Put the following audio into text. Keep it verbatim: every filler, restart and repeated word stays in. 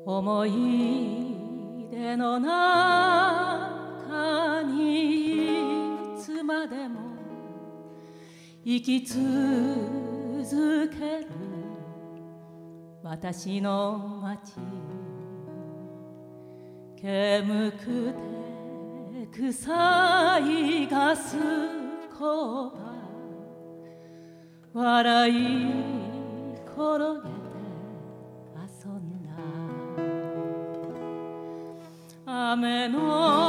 思い出の中にいつまでも生き続ける私の街、煙くて臭いガス工場、笑い転げて遊んだ雨の